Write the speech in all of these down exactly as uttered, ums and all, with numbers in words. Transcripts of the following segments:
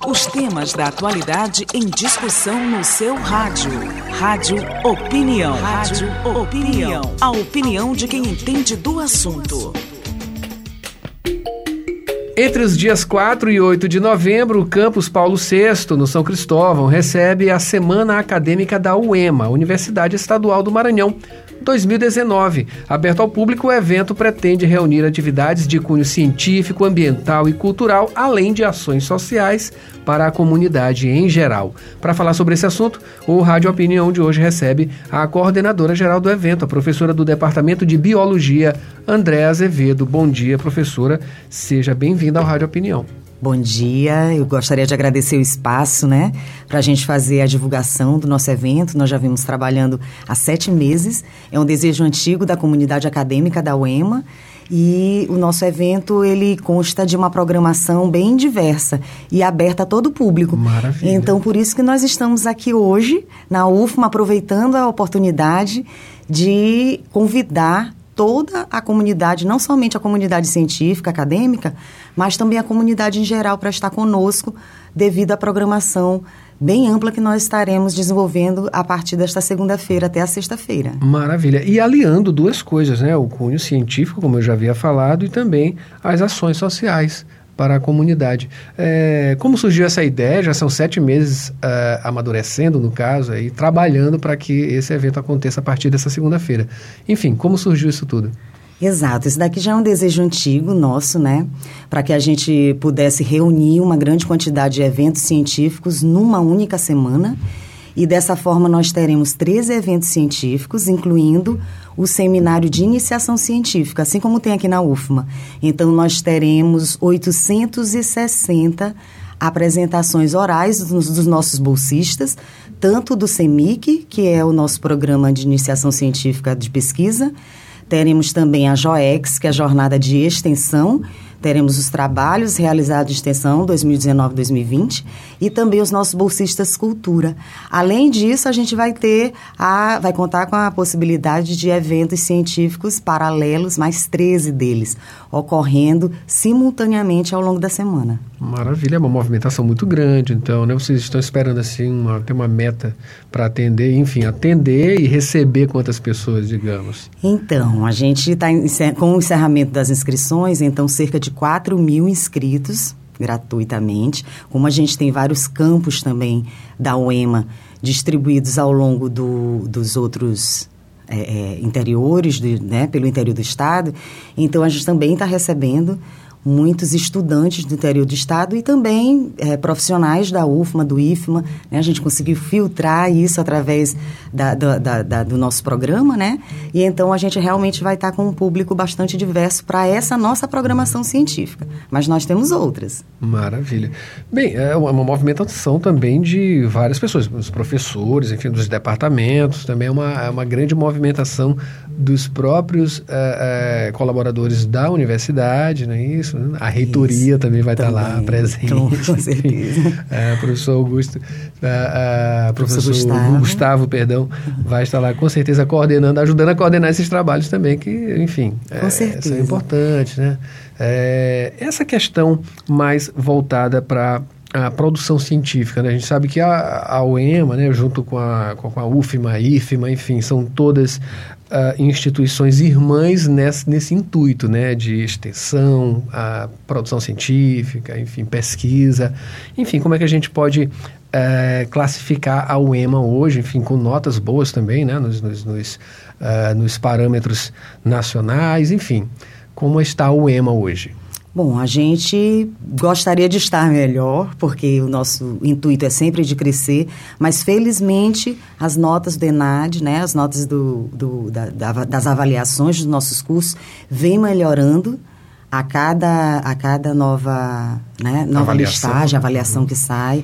Os temas da atualidade em discussão no seu rádio. Rádio Opinião. Rádio Opinião. A opinião de quem entende do assunto. Entre os dias quatro e oito de novembro, o campus Paulo sexto, no São Cristóvão, recebe a Semana Acadêmica da U E M A, Universidade Estadual do Maranhão, dois mil e dezenove. Aberto ao público, o evento pretende reunir atividades de cunho científico, ambiental e cultural, além de ações sociais para a comunidade em geral. Para falar sobre esse assunto, o Rádio Opinião de hoje recebe a coordenadora geral do evento, a professora do Departamento de Biologia, Andréa Azevedo. Bom dia, professora. Seja bem-vinda ao Rádio Opinião. Bom dia, eu gostaria de agradecer o espaço, né, para a gente fazer a divulgação do nosso evento. Nós já vimos trabalhando há sete meses, é um desejo antigo da comunidade acadêmica da U E M A e o nosso evento, ele consta de uma programação bem diversa e aberta a todo o público. Maravilha. Então, por isso que nós estamos aqui hoje na U F M A, aproveitando a oportunidade de convidar toda a comunidade, não somente a comunidade científica, acadêmica, mas também a comunidade em geral para estar conosco devido à programação bem ampla que nós estaremos desenvolvendo a partir desta segunda-feira até a sexta-feira. Maravilha. E aliando duas coisas, né? O cunho científico, como eu já havia falado, e também as ações sociais para a comunidade. É, como surgiu essa ideia? Já são sete meses uh, amadurecendo, no caso, e trabalhando para que esse evento aconteça a partir dessa segunda-feira. Enfim, como surgiu isso tudo? Exato, esse daqui já é um desejo antigo nosso, né? Para que a gente pudesse reunir uma grande quantidade de eventos científicos numa única semana. E dessa forma nós teremos treze eventos científicos, incluindo o seminário de iniciação científica, assim como tem aqui na U F M A. Então, nós teremos oitocentas e sessenta apresentações orais dos, dos nossos bolsistas, tanto do CEMIC, que é o nosso programa de iniciação científica de pesquisa. Teremos também a JOEX, que é a Jornada de Extensão. Teremos os trabalhos realizados de extensão dois mil e dezenove a dois mil e vinte e também os nossos bolsistas cultura. Além disso, a gente vai ter a, vai contar com a possibilidade de eventos científicos paralelos, mais treze deles, ocorrendo simultaneamente ao longo da semana. Maravilha, é uma movimentação muito grande, então, né? Vocês estão esperando assim, uma, ter uma meta para atender, enfim, atender e receber quantas pessoas, digamos? Então, a gente está com o encerramento das inscrições, então cerca de quatro mil inscritos gratuitamente. Como a gente tem vários campos também da U E M A distribuídos ao longo do, dos outros é, é, interiores, de, né, pelo interior do estado, então a gente também está recebendo muitos estudantes do interior do estado e também é, profissionais da U F M A, do I F M A, né? A gente conseguiu filtrar isso através da, da, da, da, do nosso programa, né? E então a gente realmente vai estar com um público bastante diverso para essa nossa programação científica. Mas nós temos outras. Maravilha. Bem, é uma, uma movimentação também de várias pessoas, os professores, enfim, dos departamentos, também é uma, é uma grande movimentação dos próprios é, é, colaboradores da universidade, não é isso? A reitoria isso, também vai também, estar lá presente. Então, com certeza. É, professor Augusto, a, a, professor, professor Gustavo, Gustavo perdão, vai estar lá com certeza coordenando, ajudando a coordenar esses trabalhos também, que, enfim, com é, certeza. são importantes, né? É, essa questão mais voltada para a produção científica, né? A gente sabe que a, a U E M A, né, junto com a, com a U F M A, I F M A, enfim, são todas uh, instituições irmãs nesse, nesse intuito, né, de extensão, a produção científica, enfim, pesquisa. Enfim, como é que a gente pode uh, classificar a U E M A hoje, enfim, com notas boas também, né, nos, nos, nos, uh, nos parâmetros nacionais, enfim, como está a U E M A hoje? Bom, a gente gostaria de estar melhor, porque o nosso intuito é sempre de crescer, mas felizmente as notas do ENAD, né, as notas do, do, da, da, das avaliações dos nossos cursos vêm melhorando a cada, a cada nova, né, nova avaliação. listagem, avaliação que sai.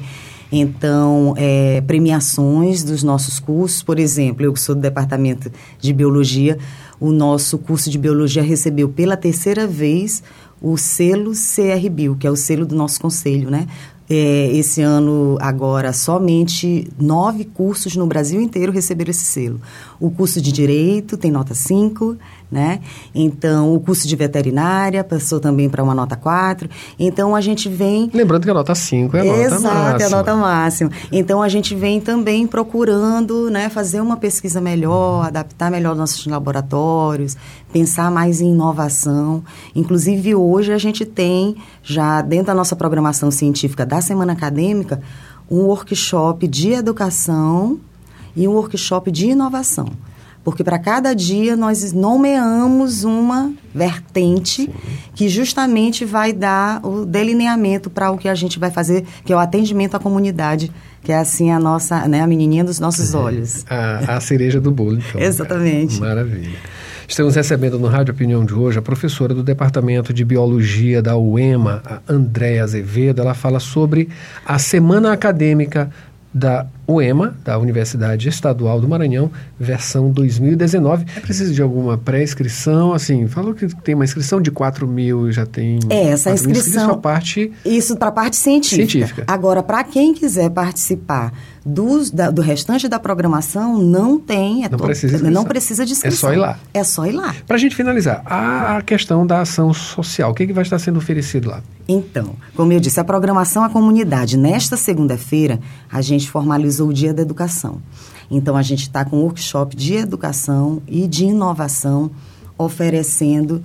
Então, é, premiações dos nossos cursos, por exemplo, eu que sou do Departamento de Biologia, o nosso curso de Biologia recebeu pela terceira vez o selo C R B I L, que é o selo do nosso conselho, né? É, esse ano, agora, somente nove cursos no Brasil inteiro receberam esse selo. O curso de Direito tem nota cinco, né? Então, o curso de veterinária passou também para uma nota quatro. Então, a gente vem... Lembrando que a nota cinco é a nota Exato, máxima. Exato, é a nota máxima. Então, a gente vem também procurando, né, fazer uma pesquisa melhor, adaptar melhor nossos laboratórios, pensar mais em inovação. Inclusive, hoje a gente tem, já dentro da nossa programação científica da Semana Acadêmica, um workshop de educação e um workshop de inovação. Porque para cada dia nós nomeamos uma vertente Sim. que justamente vai dar o delineamento para o que a gente vai fazer, que é o atendimento à comunidade, que é assim a nossa, né, a menininha dos nossos olhos. A, a cereja do bolo, então. Exatamente. Cara. Maravilha. Estamos recebendo no Rádio Opinião de hoje a professora do Departamento de Biologia da U E M A, a Andréa Azevedo. Ela fala sobre a Semana Acadêmica da U E M A, da Universidade Estadual do Maranhão, versão dois mil e dezenove. É preciso de alguma pré-inscrição? Assim, falou que tem uma inscrição de quatro mil, já tem... É, essa inscrição... Isso parte... Isso para a parte científica. científica. Agora, para quem quiser participar dos, da, do restante da programação, não tem... É não, to... precisa não precisa de inscrição. É só ir lá. É só ir lá. Para a gente finalizar, a, a questão da ação social, o que, que vai estar sendo oferecido lá? Então, como eu disse, a programação à comunidade. Nesta segunda-feira, a gente formalizou o Dia da Educação. Então, a gente está com um workshop de educação e de inovação, oferecendo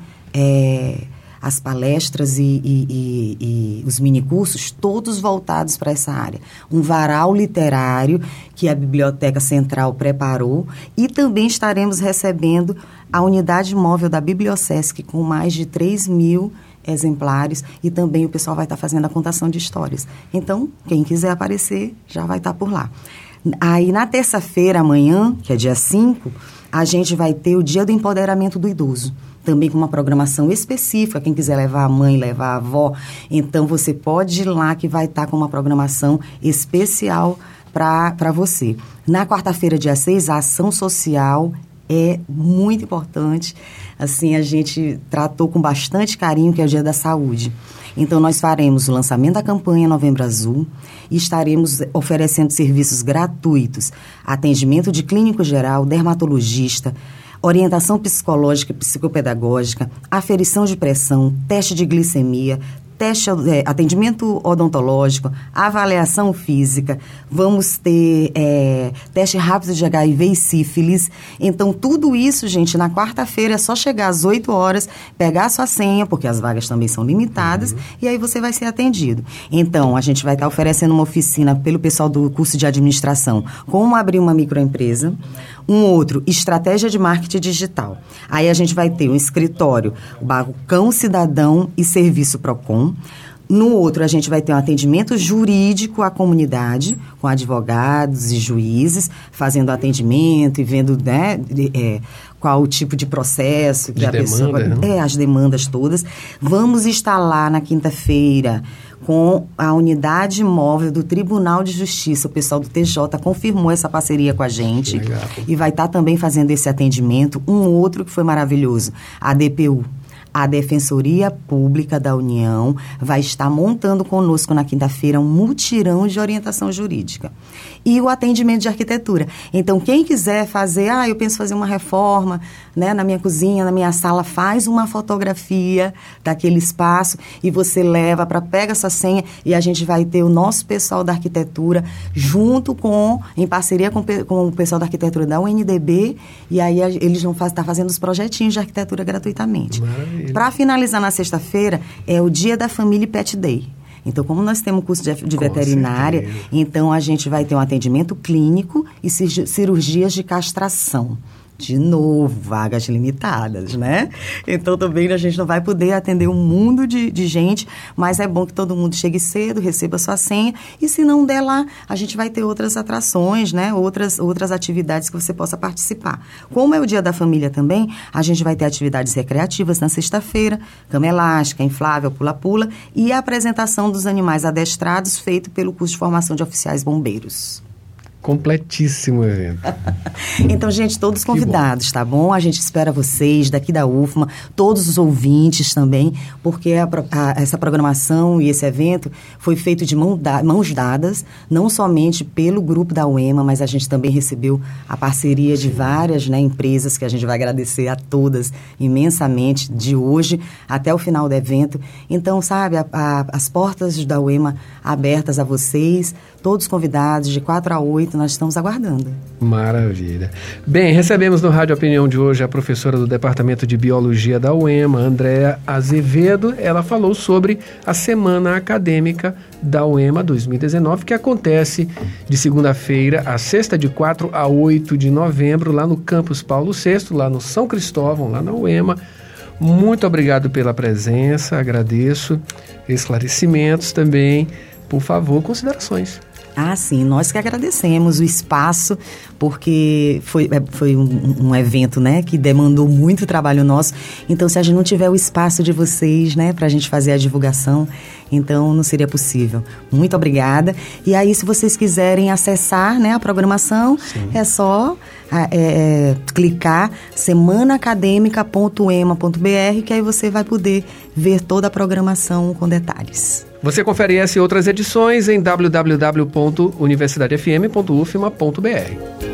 é, as palestras e, e, e, e os minicursos, todos voltados para essa área. Um varal literário que a Biblioteca Central preparou e também estaremos recebendo a unidade móvel da Bibliosesc com mais de três mil exemplares e também o pessoal vai estar fazendo a contação de histórias. Então, quem quiser aparecer, já vai estar por lá. Aí, na terça-feira, amanhã, que é dia cinco, a gente vai ter o Dia do Empoderamento do Idoso. Também com uma programação específica, quem quiser levar a mãe, levar a avó. Então, você pode ir lá que vai estar com uma programação especial para você. Na quarta-feira, dia seis, a ação social é muito importante. Assim, a gente tratou com bastante carinho, que é o Dia da Saúde. Então, nós faremos o lançamento da campanha Novembro Azul e estaremos oferecendo serviços gratuitos, atendimento de clínico geral, dermatologista, orientação psicológica e psicopedagógica, aferição de pressão, teste de glicemia, teste, é, atendimento odontológico, avaliação física, vamos ter é, teste rápido de H I V e sífilis. Então, tudo isso, gente, na quarta-feira é só chegar às oito horas, pegar a sua senha, porque as vagas também são limitadas, uhum. e aí você vai ser atendido. Então, a gente vai estar oferecendo uma oficina pelo pessoal do curso de administração, como abrir uma microempresa, um outro, estratégia de marketing digital. Aí a gente vai ter um escritório, o Balcão Cidadão e Serviço Procon. No outro, a gente vai ter um atendimento jurídico à comunidade, com advogados e juízes, fazendo atendimento e vendo, né, é, qual o tipo de processo que de a demanda, pessoa... Né? É, as demandas todas. Vamos instalar na quinta-feira com a unidade móvel do Tribunal de Justiça. O pessoal do T J confirmou essa parceria com a gente. Legal. E vai estar também fazendo esse atendimento. Um outro que foi maravilhoso, a D P U. A Defensoria Pública da União vai estar montando conosco na quinta-feira um mutirão de orientação jurídica. E o atendimento de arquitetura. Então, quem quiser fazer, ah, eu penso fazer uma reforma, né, na minha cozinha, na minha sala, faz uma fotografia daquele espaço e você leva para, pega essa senha e a gente vai ter o nosso pessoal da arquitetura junto com, em parceria com, com o pessoal da arquitetura da U N D B, e aí a, eles vão estar tá fazendo os projetinhos de arquitetura gratuitamente. Maravilha. Para finalizar, na sexta-feira, é o Dia da Família e Pet Day. Então, como nós temos curso de, de veterinária, certeza. Então a gente vai ter um atendimento clínico e cirurgias de castração. De novo, vagas limitadas, né? Então, também a gente não vai poder atender um mundo de, de gente, mas é bom que todo mundo chegue cedo, receba sua senha, e se não der lá, a gente vai ter outras atrações, né? Outras, outras atividades que você possa participar. Como é o Dia da Família também, a gente vai ter atividades recreativas na sexta-feira, cama elástica, inflável, pula-pula, e a apresentação dos animais adestrados feito pelo curso de formação de oficiais bombeiros. Completíssimo evento. Então, gente, todos convidados, tá bom? A gente espera vocês daqui da U F M A, todos os ouvintes também, porque a, a, essa programação e esse evento foi feito de mão da, mãos dadas, não somente pelo grupo da U E M A, mas a gente também recebeu a parceria de várias, né, empresas, que a gente vai agradecer a todas imensamente, de hoje até o final do evento. Então, sabe, a, a, as portas da U E M A abertas a vocês, todos convidados, de quatro a oito, nós estamos aguardando. Maravilha. Bem, recebemos no Rádio Opinião de hoje a professora do Departamento de Biologia da U E M A, Andréa Azevedo. Ela falou sobre a Semana Acadêmica da U E M A dois mil e dezenove, que acontece de segunda-feira a sexta, de quatro a oito de novembro, lá no Campus Paulo sexto, lá no São Cristóvão, lá na U E M A. Muito obrigado pela presença, agradeço. Esclarecimentos também. Por favor, considerações. Ah, sim, nós que agradecemos o espaço, porque foi, foi um, um evento, né, que demandou muito trabalho nosso. Então, se a gente não tiver o espaço de vocês, né, para a gente fazer a divulgação, então não seria possível. Muito obrigada. E aí, se vocês quiserem acessar, né, a programação, sim, é só é, é, clicar semana acadêmica ponto u e m a ponto b r, que aí você vai poder ver toda a programação com detalhes. Você confere essa e outras edições em w w w ponto universidade f m ponto u f m a ponto b r.